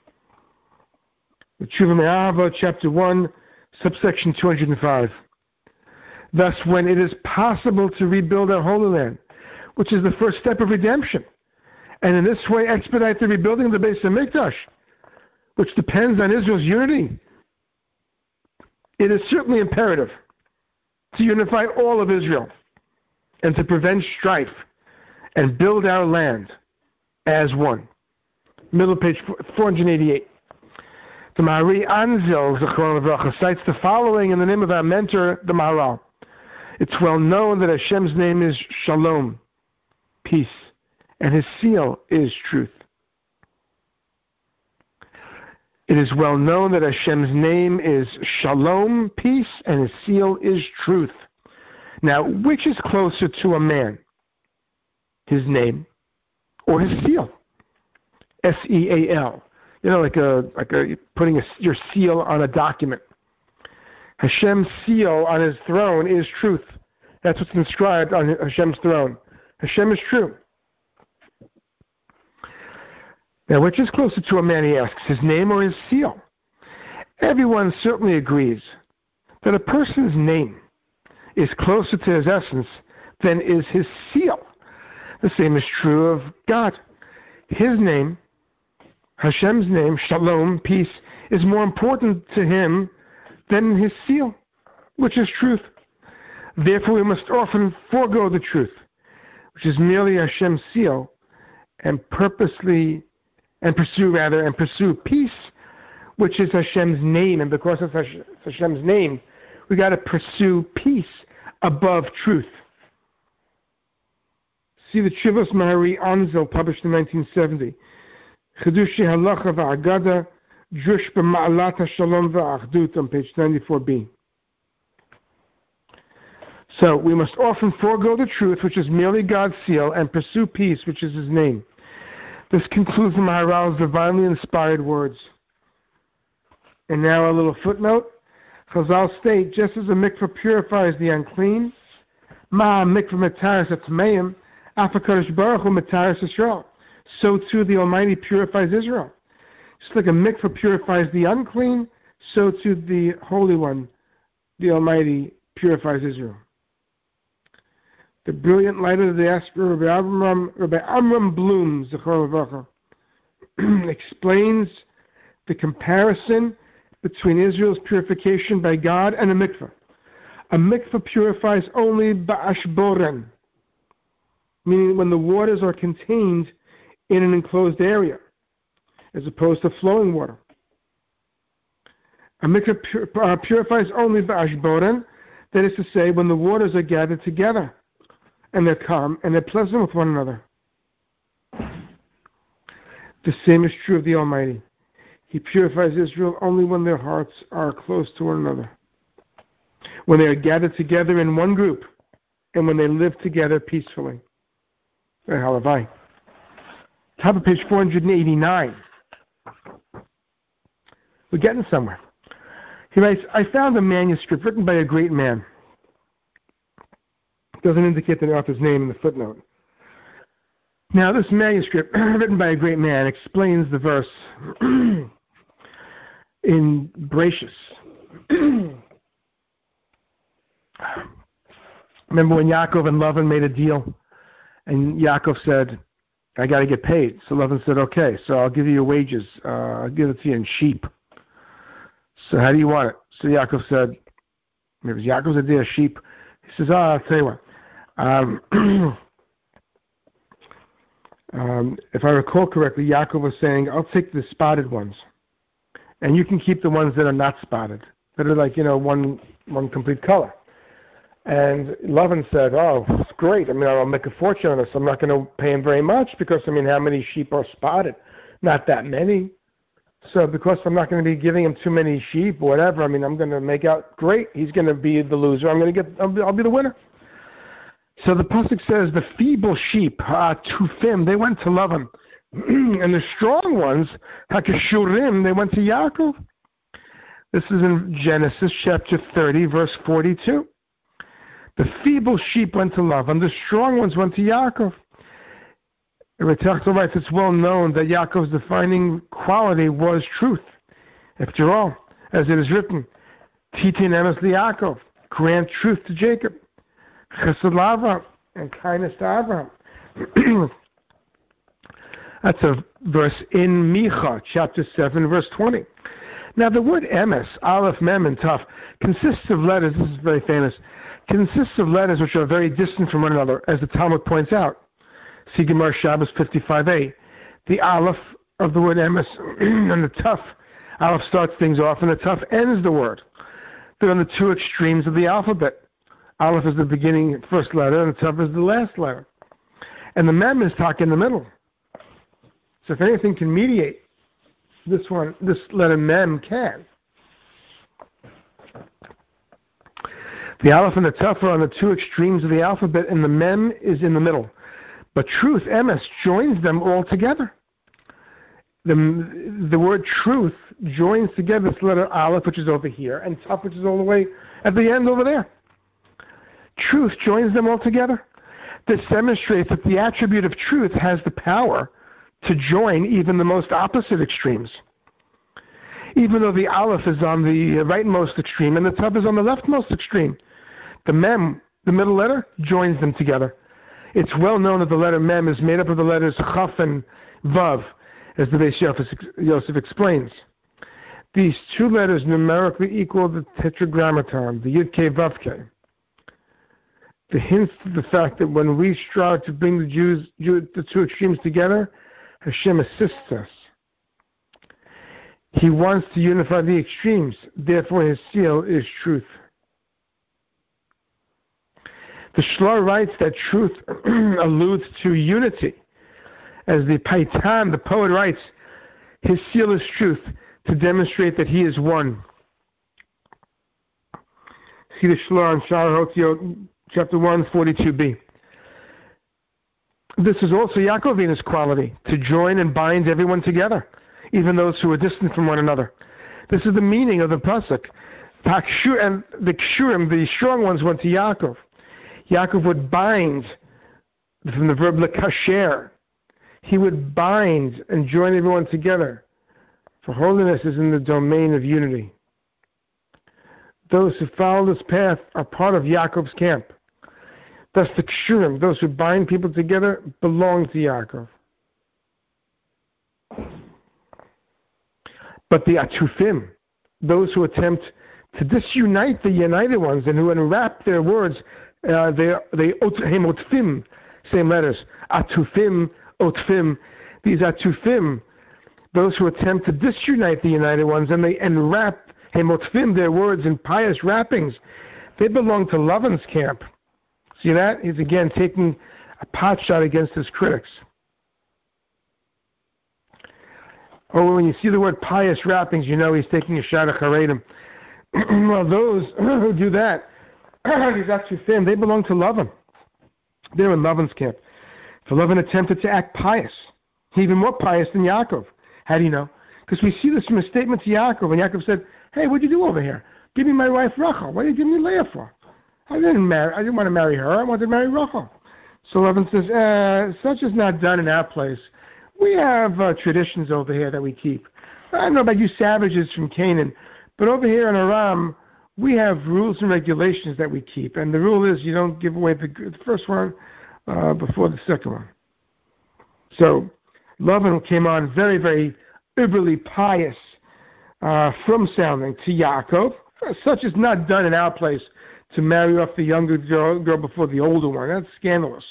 The Tshuva Me'ahava, chapter 1, subsection 205. Thus, when it is possible to rebuild our Holy Land, which is the first step of redemption, and in this way expedite the rebuilding of the Beis HaMikdash, which depends on Israel's unity, it is certainly imperative to unify all of Israel and to prevent strife and build our land as one. Middle page 488. The Mahari Anzil, Zechron Levracha, cites the following in the name of our mentor, the Maharal. It's well known that Hashem's name is Shalom, peace, and his seal is truth. It is well known that Hashem's name is Shalom, peace, and his seal is truth. Now, which is closer to a man? His name or his seal? S-E-A-L. You know, like putting your seal on a document. Hashem's seal on his throne is truth. That's what's inscribed on Hashem's throne. Hashem is true. Now, which is closer to a man, he asks, his name or his seal? Everyone certainly agrees that a person's name is closer to his essence than is his seal. The same is true of God. His name, Hashem's name, Shalom, peace, is more important to him than his seal, which is truth. Therefore, we must often forego the truth, which is merely Hashem's seal, and pursue peace, which is Hashem's name. And because it's Hashem's name, we got to pursue peace above truth. See the Chivos Mahari Anzel, published in 1970. Chedushi Halacha v'Agada, Drush b'Ma'alat HaShalom v'Achdut, on page 94b. So we must often forego the truth, which is merely God's seal, and pursue peace, which is his name. This concludes the Maharal's divinely inspired words. And now a little footnote. Chazal state, just as a mikveh purifies the unclean, ma mikveh metaris atmeim, afakadosh baruch hu metaris Yisrael. So too the Almighty purifies Israel. Just like a mikveh purifies the unclean, so too the Holy One, the Almighty, purifies Israel. The brilliant light of the diaspora, Rabbi Amram Bloom, Zechor Levracha, explains the comparison between Israel's purification by God and a mikveh. A mikveh purifies only ba'ashboren, meaning when the waters are contained in an enclosed area, as opposed to flowing water. A mikveh purifies only ba'ashboren, that is to say, when the waters are gathered together, and they're calm, and they're pleasant with one another. The same is true of the Almighty. He purifies Israel only when their hearts are close to one another, when they are gathered together in one group, and when they live together peacefully. Halavai. Top of page 489. We're getting somewhere. He writes, I found a manuscript written by a great man. Doesn't indicate the author's name in the footnote. Now, this manuscript, written by a great man, explains the verse in Bereshis. Remember when Yaakov and Lavan made a deal, and Yaakov said, I got to get paid. So Lavan said, okay, so I'll give you your wages. I'll give it to you in sheep. So how do you want it? So Yaakov said, it was Yaakov's idea, sheep. He says, I'll tell you what. If I recall correctly, Yaakov was saying, I'll take the spotted ones, and you can keep the ones that are not spotted, that are like, one complete color. And Lavan said, oh, it's great. I mean, I'll make a fortune on this. I'm not going to pay him very much because, how many sheep are spotted? Not that many. So because I'm not going to be giving him too many sheep or whatever, I'm going to make out great. He's going to be the loser. I'll be the winner. So the pasuk says the feeble sheep, Tufim, they went to Lavan, and the strong ones, Hakashurim, they went to Yaakov. This is in Genesis chapter 30, verse 42. The feeble sheep went to Lavan, the strong ones went to Yaakov. Retachto writes, it's well known that Yaakov's defining quality was truth. After all, as it is written, Titin emes liYaakov, grant truth to Jacob. Chesed l'Avraham, and kindness to Abraham. That's a verse in Micha, chapter 7, verse 20. Now the word emes, aleph, mem, and taf, consists of letters, this is very famous, consists of letters which are very distant from one another, as the Talmud points out. See Gemara Shabbos 55a. The aleph of the word emes and the taf, aleph starts things off, and the taf ends the word. They're on the two extremes of the alphabet. Aleph is the beginning, first letter, and the Tav is the last letter. And the Mem is talking in the middle. So if anything can mediate, this letter Mem can. The Aleph and the Tav are on the two extremes of the alphabet, and the Mem is in the middle. But truth, emes, joins them all together. The word truth joins together this letter Aleph, which is over here, and Tav, which is all the way at the end over there. Truth joins them all together. This demonstrates that the attribute of truth has the power to join even the most opposite extremes. Even though the Aleph is on the rightmost extreme and the Tav is on the leftmost extreme, the Mem the middle letter, joins them together. It's well known that the letter Mem is made up of the letters Chaf and Vav, as the Beis Yosef explains. These two letters numerically equal the tetragrammaton, the Yud Kei Vav Kei. The hints to the fact that when we strive to bring the two extremes together, Hashem assists us. He wants to unify the extremes, therefore his seal is truth. The Shlar writes that truth alludes to unity. As the Paitan, the poet, writes, his seal is truth, to demonstrate that he is one. See the Shlar in Sha'ar HaOtziot, chapter 1, 42b. This is also Yaakov Avinu's quality, to join and bind everyone together, even those who are distant from one another. This is the meaning of the pasuk. And the Kshurim, the strong ones, went to Yaakov. Yaakov would bind, from the verb lekasher. He would bind and join everyone together. For holiness is in the domain of unity. Those who follow this path are part of Yaakov's camp. Thus the Kshurim, those who bind people together, belong to Yaakov. But the Atufim, those who attempt to disunite the united ones and who enwrap their words, they otfim, same letters, Atufim, otfim. These Atufim, those who attempt to disunite the united ones and they enwrap hemotfim, their words, in pious wrappings, they belong to Lavan's camp. See that? He's again taking a pot shot against his critics. Or when you see the word pious wrappings, you know he's taking a shot at Haredim. Well, those who do that, these Atufim, they belong to Lavan. They're in Lavan's camp. For Lavan attempted to act pious, even more pious than Yaakov. How do you know? Because we see this from a statement to Yaakov, and Yaakov said, "Hey, what'd you do over here? Give me my wife Rachel. What did you give me Leah for? I didn't want to marry her. I wanted to marry Rachel." So Lavan says, "Such is not done in our place. We have traditions over here that we keep. I don't know about you savages from Canaan, but over here in Aram, we have rules and regulations that we keep. And the rule is you don't give away the first one before the second one." So Lavan came on very, very uberly pious from sounding to Yaakov. Such is not done in our place, to marry off the younger girl before the older one. That's scandalous.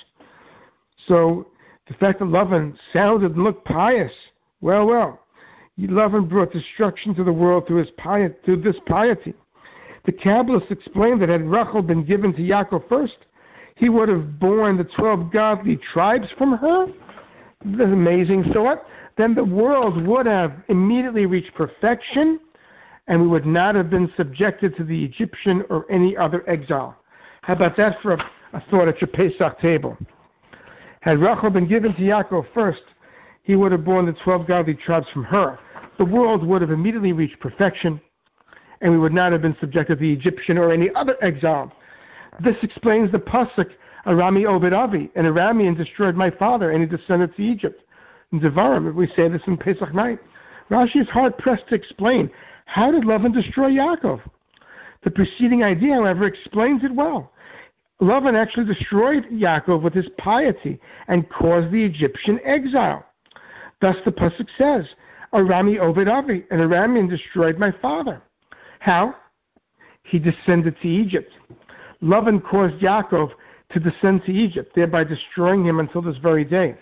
So the fact that Lavan sounded and looked pious, well, Lavan brought destruction to the world through this piety. The Kabbalists explained that had Rachel been given to Yaakov first, he would have borne the 12 godly tribes from her. That's amazing. So what? Then the world would have immediately reached perfection, and we would not have been subjected to the Egyptian or any other exile. How about that for a thought at your Pesach table? Had Rachel been given to Yaakov first, he would have borne the 12 godly tribes from her. The world would have immediately reached perfection, and we would not have been subjected to the Egyptian or any other exile. This explains the pasuk, Arami Obed Avi, an Aramean destroyed my father, and he descended to Egypt. In Devarim, we say this in Pesach night. Rashi is hard-pressed to explain, how did Lavan destroy Yaakov? The preceding idea, however, explains it well. Lavan actually destroyed Yaakov with his piety and caused the Egyptian exile. Thus the pasuk says, Arami Obed Avi, an Aramean destroyed my father. How? He descended to Egypt. Lavan caused Yaakov to descend to Egypt, thereby destroying him until this very day.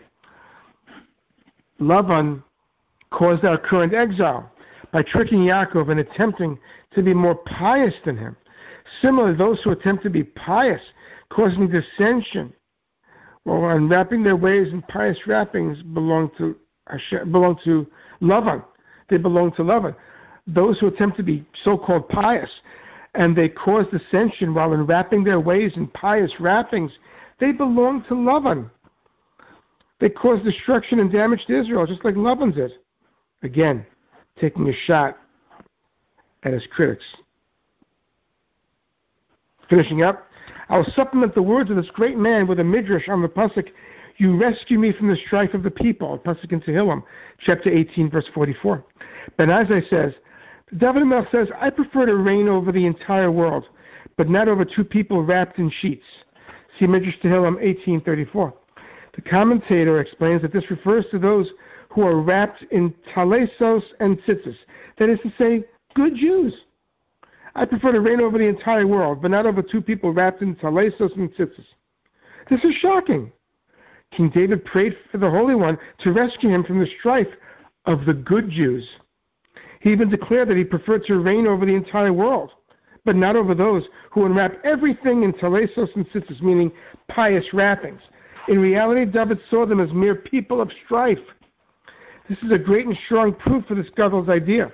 Lavan caused our current exile by tricking Yaakov and attempting to be more pious than him. Similarly, those who attempt to be pious, causing dissension, while unwrapping their ways in pious wrappings, belong to Lavan. They belong to Lavan. Those who attempt to be so-called pious, and they cause dissension while unwrapping their ways in pious wrappings, they belong to Lavan. They cause destruction and damage to Israel, just like Lavan did. Again, taking a shot at his critics. Finishing up, I'll supplement the words of this great man with a midrash on the pasuk, "You rescue me from the strife of the people," pasuk in Tehillim, chapter 18, verse 44. Ben Azai says, David HaMelech says, "I prefer to reign over the entire world, but not over two people wrapped in sheets. See Midrash Tehillim 18:34. The commentator explains that this refers to those who are wrapped in talesos and tzitzis. That is to say, good Jews. I prefer to reign over the entire world, but not over two people wrapped in talesos and tzitzis. This is shocking. King David prayed for the Holy One to rescue him from the strife of the good Jews. He even declared that he preferred to reign over the entire world, but not over those who unwrap everything in talesos and tzitzis, meaning pious wrappings. In reality, David saw them as mere people of strife. This is a great and strong proof for this Gadol's idea.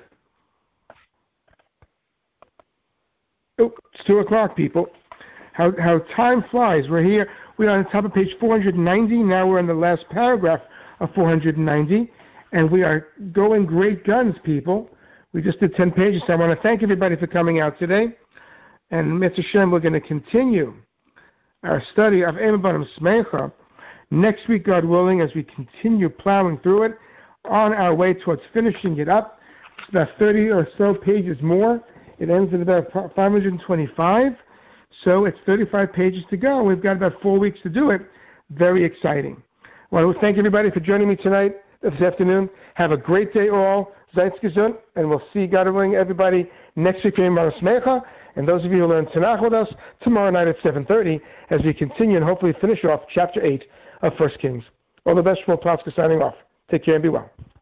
Oh, it's 2 o'clock, people. How time flies. We're on the top of page 490. Now we're in the last paragraph of 490, and we are going great guns, people. We just did 10 pages, so I want to thank everybody for coming out today. And Mitzvah Shem, we're going to continue our study of Eimah Banim Smecha next week, God willing, as we continue plowing through it on our way towards finishing it up. It's about 30 or so pages more. It ends at about 525. So it's 35 pages to go. We've got about 4 weeks to do it. Very exciting. I want to thank everybody for joining me tonight, this afternoon. Have a great day all. Zaytz gesund, and we'll see, God willing, everybody next week in Eimah Banim Smecha. And those of you who learn Tanakh with us tomorrow night at 7:30 as we continue and hopefully finish off Chapter 8 of 1 Kings. All the best from Plotska signing off. Take care and be well.